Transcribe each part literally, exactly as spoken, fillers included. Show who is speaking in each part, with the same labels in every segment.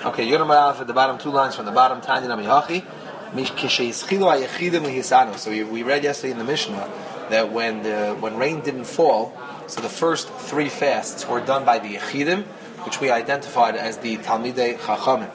Speaker 1: Okay, Yonam Aleph at the bottom two lines from the bottom. Tanya Namihachi. So we, we read yesterday in the Mishnah that when the when rain didn't fall, so the first three fasts were done by the Yechidim, which we identified as the Talmidei Chachamim.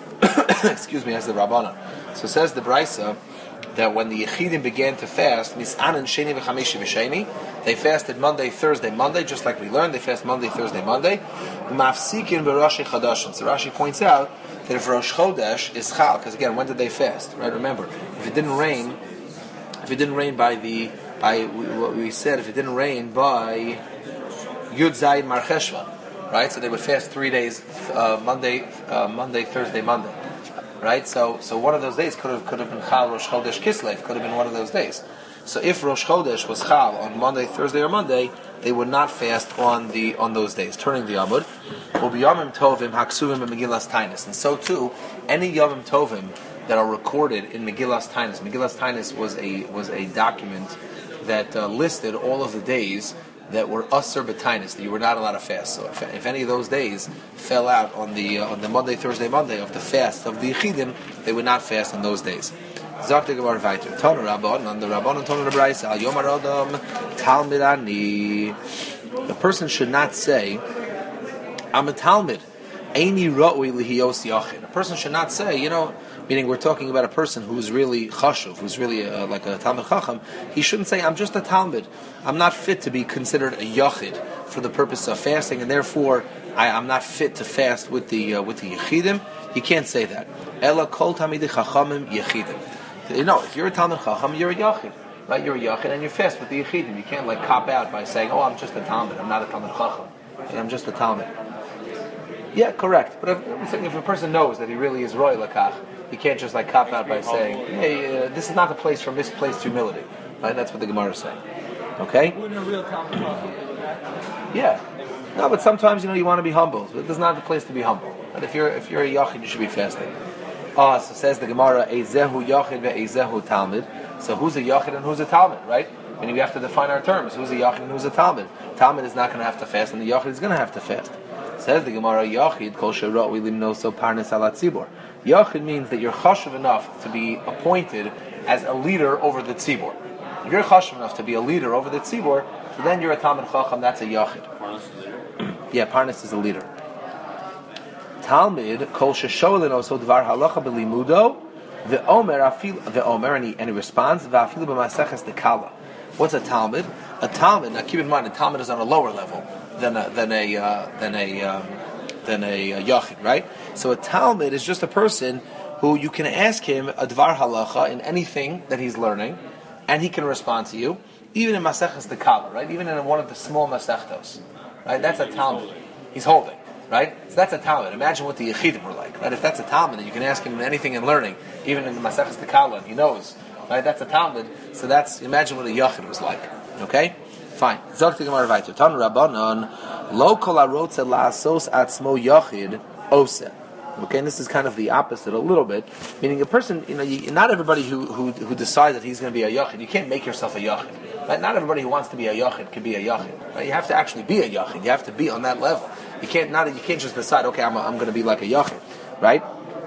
Speaker 1: Excuse me, as the Rabbanan. So says the Brisa that when the Yechidim began to fast, Mis'anan Sheni v'Chameshi v'Sheni, they fasted Monday, Thursday, Monday, just like we learned. They fast Monday, Thursday, Monday. Mafsikin b'Rosh Chodeshim. So Rashi points out that if Rosh Chodesh is Chal, because again, when did they fast? Right? Remember, if it didn't rain, if it didn't rain by the by what we said, if it didn't rain by Yud Zayin Mar Cheshvan, right? So they would fast three days, uh, Monday, uh, Monday, Thursday, Monday. Right, so so one of those days could have could have been Chal Rosh Chodesh Kislev, could have been one of those days. So if Rosh Chodesh was Chal on Monday, Thursday, or Monday, they would not fast on the on those days. Turning the Amud, Ubiyamim Tovim Haksuvim and Megillas Tainis, and so too any Yamim Tovim that are recorded in Megillas Tainis. Megillas Tainis was a was a document that uh, listed all of the days that were Asur B'Tainis, that you were not allowed to fast. So if, if any of those days fell out on the uh, on the Monday, Thursday, Monday of the fast of the Yechidim, they would not fast on those days. Zakti Gemara Vayter. Tonu Rabban, on the Rabban and Tonu Rabraisa, Al Yom Arodam Talmidani. The person should not say, I'm a Talmid. Eini Ra'ui Lihiyos Yachid. A person should not say, you know, meaning we're talking about a person who's really chashuv, who's really a, like a Talmid Chacham. He shouldn't say, I'm just a Talmid. I'm not fit to be considered a Yachid for the purpose of fasting, and therefore I, I'm not fit to fast with the uh, with the Yechidim. He can't say that. Ela kol Talmidei Chachamim Yechidim. You know, if you're a Talmid Chacham, you're a Yachid. Right? You're a Yachid and you fast with the Yechidim. You can't like cop out by saying, oh, I'm just a Talmid. I'm not a Talmid Chacham. I'm just a Talmid. Yeah, correct. But if, if a person knows that he really is Roy Lakach, he can't just like cop out by saying, hey, uh, this is not the place for misplaced humility. Right? That's what the Gemara is saying. Okay? Yeah. No, but sometimes, you know, you want to be humble. But this is not the place to be humble. But if you're if you're a Yachid, you should be fasting. Ah, so says the Gemara, Eizehu Yachid ve'Eizehu Talmid. So who's a Yachid and who's a Talmid, right? I mean, we have to define our terms. Who's a Yachid and who's a Talmid? Talmid is not going to have to fast, and the Yachid is going to have to fast. Says the Gemara, Yachid kol she'ra u'lim noso parnes ala tzibor. Yachid means that you're chashuv enough to be appointed as a leader over the tzibor. If you're chashuv enough to be a leader over the tzibor, so then you're a Talmid Chacham, that's a Yachid. Yeah, Parnas is a leader. Talmid kol she'sholin oso dvar halacha b'limudo ve'omer afil ve'omer and he and he responds va'afilu b'maseches dekala. What's a Talmid? A Talmid. Now keep in mind, a Talmid is on a lower level than a than a uh, than a um, than a, a Yachid, right? So a Talmid is just a person who you can ask him a dvar halacha in anything that he's learning, and he can respond to you, even in Maseches dekala, right? Even in one of the small Masechtos, right? That's a Talmid. He's holding. Right? So that's a Talmid. Imagine what the Yechidim were like. Right? If that's a Talmid, that you can ask him anything in learning, even in the Maseches Tekala, and he knows. Right? That's a Talmid. So that's, imagine what a Yachid was like. Okay? Fine. Zok the Gemara weiter. Tan Rabbanon, lo kol arotze la'asos atzmo Yachid ose. Okay, and this is kind of the opposite a little bit, meaning a person, you know, you, not everybody who, who who decides that he's going to be a Yachid, you can't make yourself a Yachid. Right? Not everybody who wants to be a Yachid can be a Yachid. Right? You have to actually be a Yachid. You have to be on that level. You can't not you can't just decide, okay, I'm a, I'm going to be like a Yachid, right?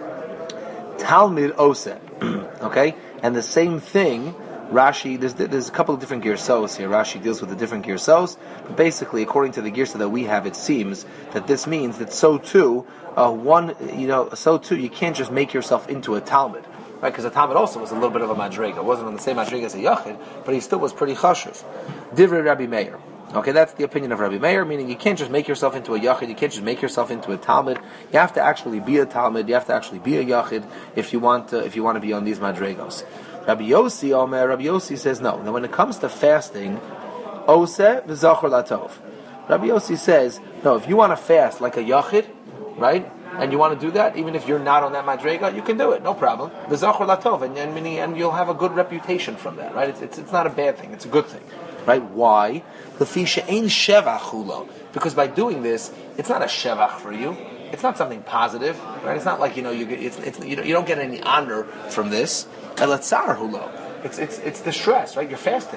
Speaker 1: Talmid ose, okay, and the same thing. Rashi, there's there's a couple of different girsos here. Rashi deals with the different girsos, but basically, according to the girsa that we have, it seems that this means that so too, uh, one, you know, so too, you can't just make yourself into a Talmid, right? Because a Talmid also was a little bit of a madrega. It wasn't on the same madrega as a Yachid, but he still was pretty chashuv. Divrei Rabbi Meir. Okay, that's the opinion of Rabbi Meir, meaning you can't just make yourself into a Yachid, you can't just make yourself into a Talmid. You have to actually be a Talmid, you have to actually be a Yachid if you want to, if you want to be on these madregos. Rabbi Yossi, Omer, Rabbi Yossi says no. Now when it comes to fasting, Ose v'zachor latov. Rabbi Yossi says, no, if you want to fast like a Yachid, right, and you want to do that, even if you're not on that madrega, you can do it, no problem. V'zachor latov, and, and, and you'll have a good reputation from that, right? It's, it's, it's not a bad thing, it's a good thing. Right? Why? Because by doing this, it's not a shevach for you. It's not something positive, right? It's not like, you know, you get, it's, it's, you, don't, you don't get any honor from this. It's it's it's the stress, right? You're fasting.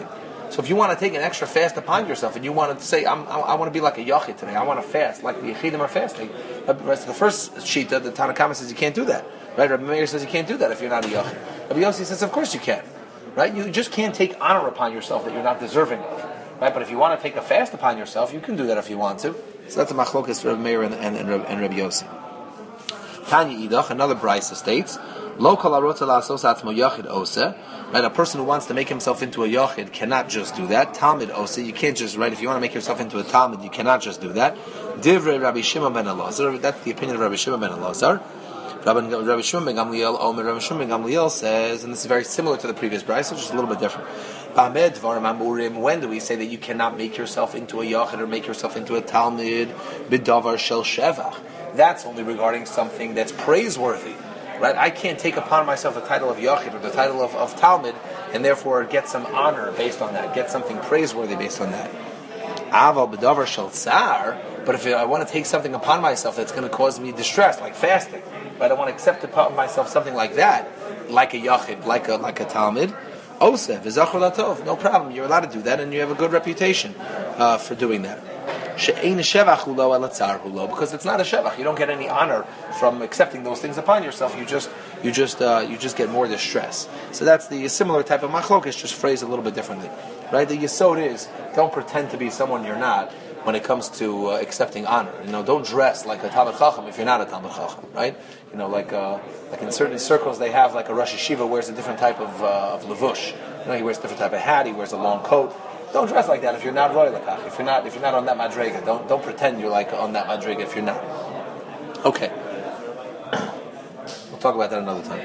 Speaker 1: So if you want to take an extra fast upon yourself, and you want to say, I'm, I, I want to be like a yachid today, I want to fast, like the Yechidim are fasting, the first shita, the Tanna Kama says you can't do that. Right? Rabbi Meir says you can't do that if you're not a yachid. Rabbi Yossi says, of course you can. Right? You just can't take honor upon yourself that you're not deserving of. Right? But if you want to take a fast upon yourself, you can do that if you want to. So that's a machlokas for Rabbi Meir and, and, and, and Rabbi Yossi. Tanya Idach, another brisa states, Lo kol harotza la'asos atzmo yachid oseh. Right, a person who wants to make himself into a yachid cannot just do that. Talmid oseh, you can't just, right, if you want to make yourself into a talmid, you cannot just do that. Divrei Rabbi Shimon ben Elazar, that's the opinion of Rabbi Shimon ben Elazar. Rabbi, Rabbi Shimon ben Gamliel, Omer, Rabbi Shimon ben Gamliel says, and this is very similar to the previous brisa, just a little bit different. When do we say that you cannot make yourself into a yachid or make yourself into a talmid? B'davar shel shevach. That's only regarding something that's praiseworthy. Right? I can't take upon myself the title of Yachid or the title of, of Talmud and therefore get some honor based on that, get something praiseworthy based on that. Aval b'davar shel tsar, but if I want to take something upon myself that's going to cause me distress, like fasting, right? I want to accept upon myself something like that, like a Yachid, like a like a Talmud, Oseh, v'zachor latov, no problem, you're allowed to do that and you have a good reputation uh, for doing that. Because it's not a shevach. You don't get any honor from accepting those things upon yourself. You just, you just, uh, you just get more distress. So that's the similar type of machlokes, just phrased a little bit differently, right? The yesod is don't pretend to be someone you're not when it comes to uh, accepting honor. You know, don't dress like a Talmid Chacham if you're not a Talmid Chacham, right? You know, like uh, like in certain circles they have like a Rosh Yeshiva wears a different type of uh, of levush. You know, he wears a different type of hat. He wears a long coat. Don't dress like that if you're not roy lakach. If you're not, if you're not on that madrega, don't don't pretend you're like on that madrega if you're not. Okay, we'll talk about that another time.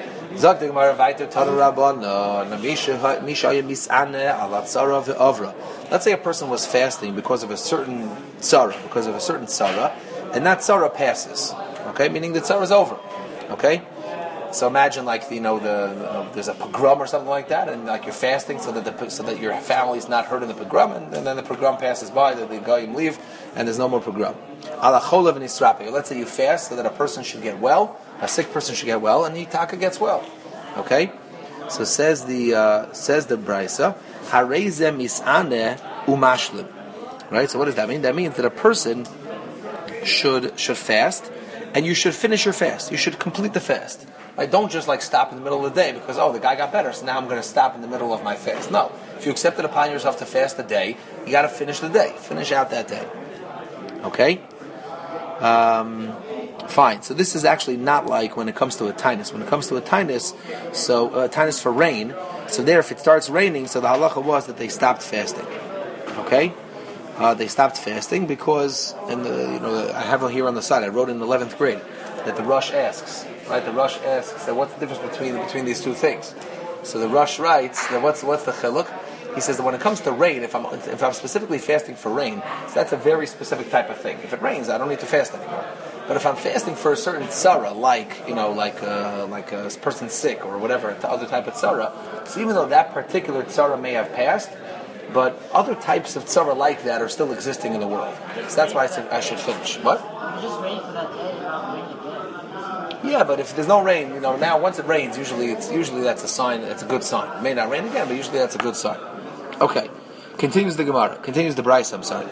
Speaker 1: Let's say a person was fasting because of a certain tzara, because of a certain tzara, and that tzara passes. Okay, meaning the tzara is over. Okay. So imagine, like you know, the uh, there's a pogrom or something like that, and like you're fasting so that the so that your family's not hurt in the pogrom, and, and then the pogrom passes by, the, the goyim leave, and there's no more pogrom. Ala cholav nisrapi. Let's say you fast so that a person should get well, a sick person should get well, and the taka gets well. Okay, so says the uh, says the brisa, hareze misane umashlim. Right. So what does that mean? That means that a person should should fast, and you should finish your fast. You should complete the fast. I don't just like stop in the middle of the day because, oh, the guy got better, so now I'm going to stop in the middle of my fast. No. If you accept it upon yourself to fast a day, you got to finish the day. Finish out that day. Okay? Um, fine. So this is actually not like when it comes to a tinus. When it comes to a tinus, so a uh, tinus for rain, so there if it starts raining, so the halacha was that they stopped fasting. Okay? Uh, they stopped fasting because, and the, you know, I have it here on the side, I wrote in eleventh grade, that the Rosh asks, right? The Rosh asks, so what's the difference between between these two things? So the Rosh writes that what's what's the chiluk? He says that when it comes to rain, if I'm if I'm specifically fasting for rain, so that's a very specific type of thing. If it rains, I don't need to fast anymore. But if I'm fasting for a certain tzara, like you know, like uh, like a person sick or whatever, the other type of tzara, so even though that particular tzara may have passed, but other types of tzara like that are still existing in the world. So that's why I said I should finish. What?
Speaker 2: Just wait for that day, not rain again.
Speaker 1: Yeah, but if there's no rain, you know, now once it rains, usually it's usually that's a sign. It's a good sign. It may not rain again, but usually that's a good sign. Okay, continues the Gemara. Continues the Brisa. I'm sorry.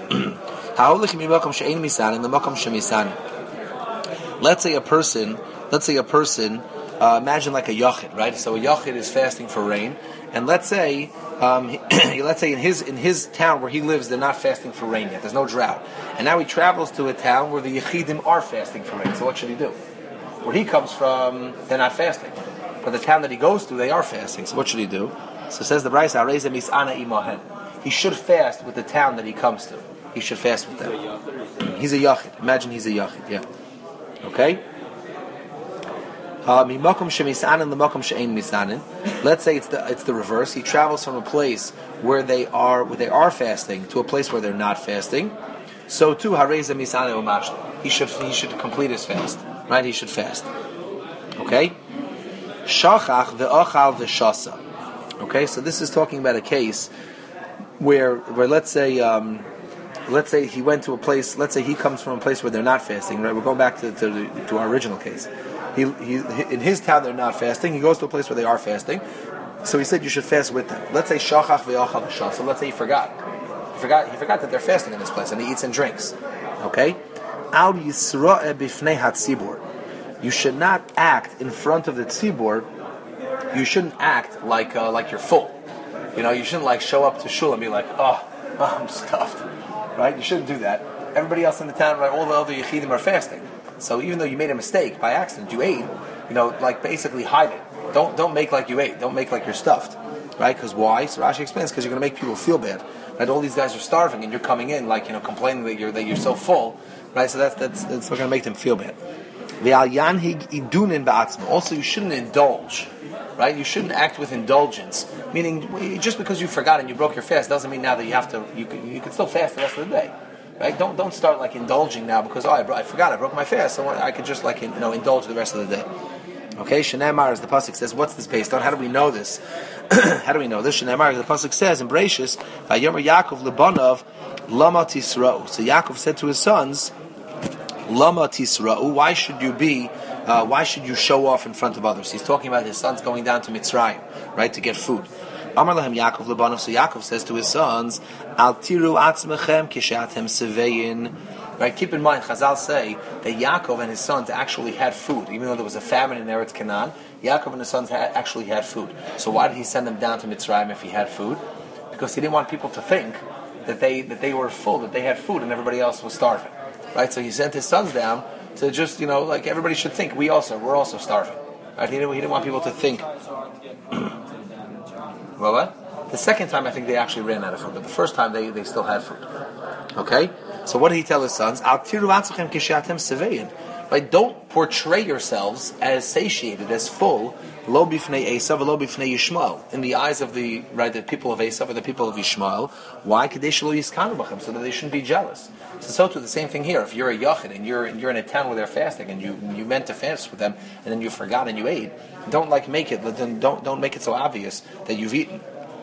Speaker 1: Let's say a person. Let's say a person. Uh, imagine like a yachid, right? So a yachid is fasting for rain, and let's say, um, he, let's say in his in his town where he lives, they're not fasting for rain yet. There's no drought, and now he travels to a town where the yachidim are fasting for rain. So what should he do? Where he comes from, they're not fasting, but the town that he goes to, they are fasting. So what should he do? So says the Brisa, Areze misana imahen. He should fast with the town that he comes to. He should fast with them. He's a yachid. Imagine he's a yachid. Yeah. Okay. Uh, Let's say it's the it's the reverse. He travels from a place where they are where they are fasting to a place where they're not fasting. So too, hareza misane umashli. He should he should complete his fast. Right? He should fast. Okay. Shachach ve'achal ve'shasa. Okay. So this is talking about a case where where let's say um, let's say he went to a place. Let's say he comes from a place where they're not fasting. Right? We're going back to to, to our original case. He, he, in his town they're not fasting. He goes to a place where they are fasting, So he said you should fast with them. Let's say shachach ve'achal v'shal. So let's say he forgot. He forgot. He forgot that they're fasting in this place, and he eats and drinks. Okay. Al yisra'e b'fnei hatzibur. You should not act in front of the tzibur. You shouldn't act like uh, like you're full. You know, you shouldn't like show up to shul and be like, oh, oh, I'm stuffed. Right? You shouldn't do that. Everybody else in the town, right? All the other yechidim are fasting. So even though you made a mistake by accident, you ate. You know, like basically hide it. Don't don't make like you ate. Don't make like you're stuffed, right? Because why? So Rashi explains because you're going to make people feel bad. Right? All these guys are starving, and you're coming in like you know complaining that you're that you're so full, right? So that's that's that's going to make them feel bad. Also, you shouldn't indulge, right? You shouldn't act with indulgence. Meaning, just because you forgot and you broke your fast doesn't mean now that you have to. You can, you can still fast the rest of the day, right? Don't don't start like indulging now because oh I, I forgot I broke my fast, so I could just like you know indulge the rest of the day. Okay, Shneimar, as the pasuk says, what's this based on? How do we know this? How do we know this? Shneimar, as the pasuk says in Bereshis, Vayomer Yaakov lebanav lama tisra'u. So Yaakov said to his sons, lama tisra'u. Why should you be? Uh, why should you show off in front of others? He's talking about his sons going down to Mitzrayim, right, to get food. Amar lahem Yaakov lebanav. So Yaakov says to his sons, Al tiru atzmechem kishatem seveyin. Right, keep in mind, Chazal say that Yaakov and his sons actually had food, even though there was a famine in Eretz Canaan. Yaakov and his sons had, actually had food. So why did he send them down to Mitzrayim if he had food? Because he didn't want people to think that they that they were full, that they had food, and everybody else was starving. Right, so he sent his sons down to just you know like everybody should think we also we're also starving. Right, he didn't, he didn't want people to think. Well, what? The second time I think they actually ran out of food, but the first time they, they still had food. Okay. So what did he tell his sons? Right? Don't portray yourselves as satiated, as full, lo bifnei Esav, lo bifnei Yishmael, in the eyes of the right the people of Esav or the people of Yishmael. Why? So that they shouldn't be jealous. So, so too the same thing here. If you're a yachid and you're and you're in a town where they're fasting and you you meant to fast with them and then you forgot and you ate, don't like make it. Then don't don't make it so obvious that you've eaten.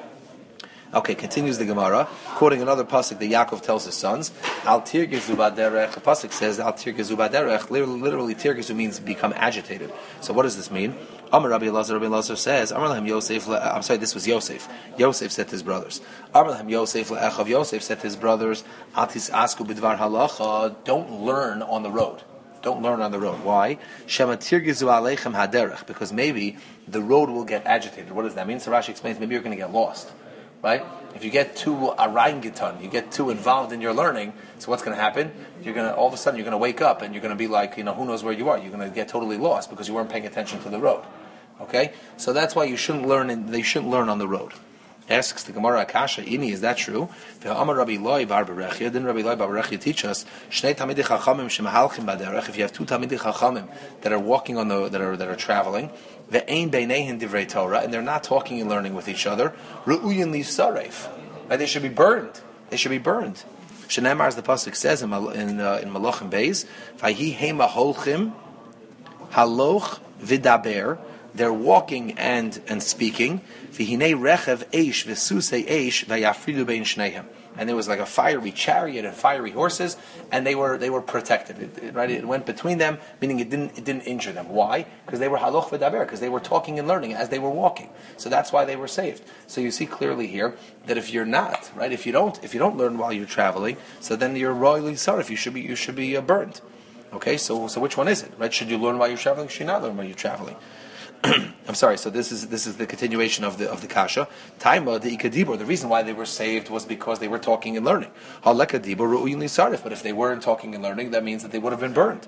Speaker 1: Okay, continues the Gemara, quoting another pasuk that Yaakov tells his sons. Al tirgezu baderech. The pasuk says Al tirgezu baderech. Literally, tirgezu means become agitated. So, what does this mean? Amar Rabbi Elazar. Rabbi Elazar says, Amar lahem Yosef. I'm sorry, this was Yosef. Yosef said to his brothers. Amar lahem Yosef le'echav. Yosef said to his brothers, Atis asku b'dvar halacha. Don't learn on the road. Don't learn on the road. Why? Shema tirgezu aleichem haderech. Because maybe the road will get agitated. What does that mean? So Rashi explains. Maybe you're going to get lost. Right? If you get too orangutan, you get too involved in your learning, so what's going to happen? You're going to, all of a sudden, you're going to wake up and you're going to be like, you know, who knows where you are? You're going to get totally lost because you weren't paying attention to the road. Okay? So that's why you shouldn't learn, in, they shouldn't learn on the road. Asks the Gemara Akasha, Ini, is that true? Didn't Rabbi Eloi bar Berechia teach us, Shnei Talmidei Chachamim shemahalchim baderech, if you have two Talmidei Chachamim that are walking on the, that are, that are traveling, ve'ein beineihin divrei Torah, and they're not talking and learning with each other, ru'uyin lisareif, right? They should be burned. They should be burned. Shneimar, as the pasuk says in in, uh, in Malachim Beis, Vayhi heima holchim haloch vidaber. They're walking and and speaking. V'hinei rechev eish v'susei eish v'yafridu bein shneihim. And there was like a fiery chariot and fiery horses, and they were they were protected. It, it, right, it went between them, meaning it didn't it didn't injure them. Why? Because they were haloch v'daber, because they were talking and learning as they were walking. So that's why they were saved. So you see clearly here that if you're not right, if you don't if you don't learn while you're traveling, so then you're royally sorry. You should be you should be uh, burned. Okay, so so which one is it? Right? Should you learn while you're traveling? Should you not learn while you're traveling? I'm sorry. So this is this is the continuation of the of the kasha. Taima the ikadibor. The reason why they were saved was because they were talking and learning. But if they weren't talking and learning, that means that they would have been burned.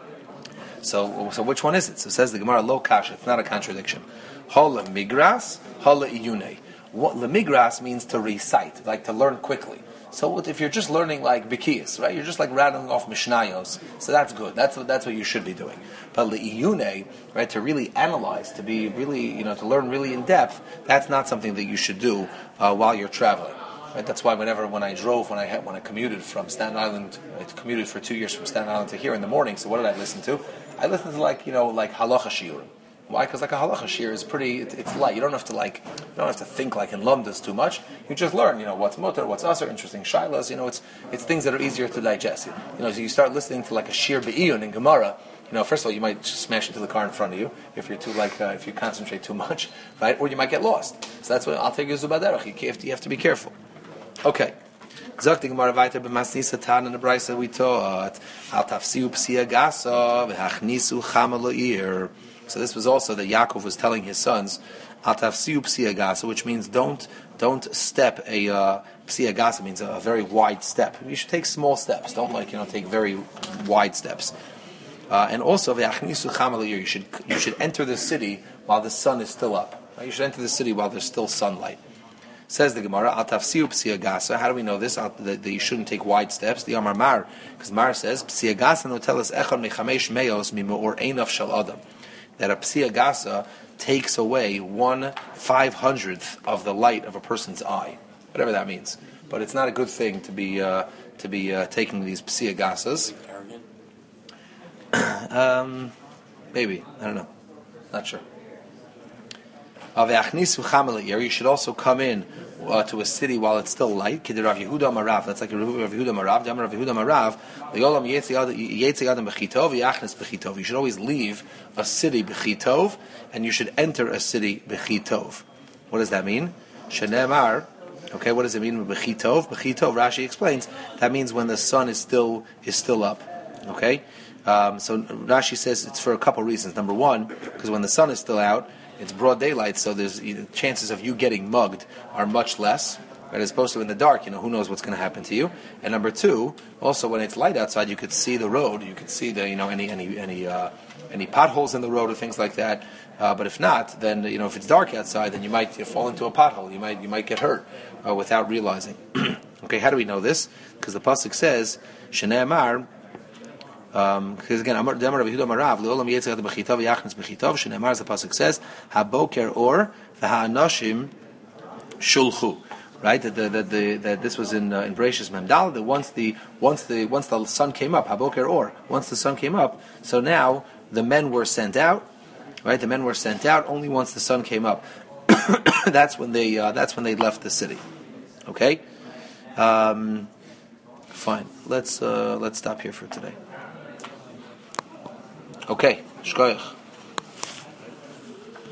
Speaker 1: So so which one is it? So it says the Gemara lo kasha. It's not a contradiction. Hala migras, hala iyune. What the migras means to recite, like to learn quickly. So if you're just learning like bikiyas, right? You're just like rattling off mishnayos. So that's good. That's what that's what you should be doing. But le'iyune, right? To really analyze, to be really, you know, to learn really in depth. That's not something that you should do uh, while you're traveling. Right? That's why whenever when I drove, when I had, when I commuted from Staten Island, I commuted for two years from Staten Island to here in the morning. So what did I listen to? I listened to like you know like halacha shiurim. Why? Because like a halacha shir is pretty, it, it's light. You don't have to like, you don't have to think like in lumdas too much. You just learn, you know, what's mutter, what's asur, interesting shilas. You know, it's it's things that are easier to digest. You know, so you start listening to like a shir be'iyun in Gemara. You You know, first of all, you might just smash into the car in front of you if you're too like uh, if you concentrate too much, right? Or you might get lost. So that's what I'll take you zubaderach. You have to, you have to be careful. Okay. Zok the Gemara weiter b'masnisa tan in the brayso we taught al tafsiu psia gasa v'hachnisu chama lo'ir. So this was also that Yaakov was telling his sons al tafsiu psia gasa, which means don't don't step a uh, psia gasa means a, a very wide step. You should take small steps. Don't like you know take very wide steps. Uh, and also v'hachnisu chama lo'ir. You should you should enter the city while the sun is still up. Right? You should enter the city while there's still sunlight. Says the Gemara, Al tafsiu psia gasa. How do we know this? That, that you shouldn't take wide steps. The Amar Mar, because Mar says psia gasa no tell us echad mechamesh meos mimor einav shel adam. That a psia gasa takes away one five hundredth of the light of a person's eye, whatever that means. But it's not a good thing to be uh, to be uh, taking these psia gasas. um, maybe I don't know, not sure. You should also come in uh, to a city while it's still light. Rav Yehuda Marav. That's like Rav Yehuda Marav. Rav Yehuda Marav. You should always leave a city b'chitov, and you should enter a city b'chitov. What does that mean? Shenemar. Okay, what does it mean b'chitov? B'chitov. Rashi explains that means when the sun is still is still up. Okay, um, so Rashi says it's for a couple reasons. Number one, because when the sun is still out, it's broad daylight, so there's you know, chances of you getting mugged are much less. Right, as opposed to in the dark, you know, who knows what's going to happen to you. And number two, also when it's light outside, you could see the road, you could see the you know any any any uh, any potholes in the road or things like that. Uh, but if not, then you know if it's dark outside, then you might you fall into a pothole. You might you might get hurt uh, without realizing. Okay, how do we know this? Because the pasuk says, "Shnei Amar." Um, because again, Amar Demar Rav Yehuda Marav Leolam Yitzchak B'chitav Yachnis B'chitav Shenemar, as the pasuk says, Haboker Or VeHaAnashim Shulchu. Right, that the, the, the, that this was in uh, in Bereshis Memdal. That once the once the once the sun came up, Haboker Or, once the sun came up, so now the men were sent out. Right, the men were sent out only once the sun came up. that's when they uh, that's when they left the city. Okay, um, fine. Let's uh, let's stop here for today. Okay, shkoyach.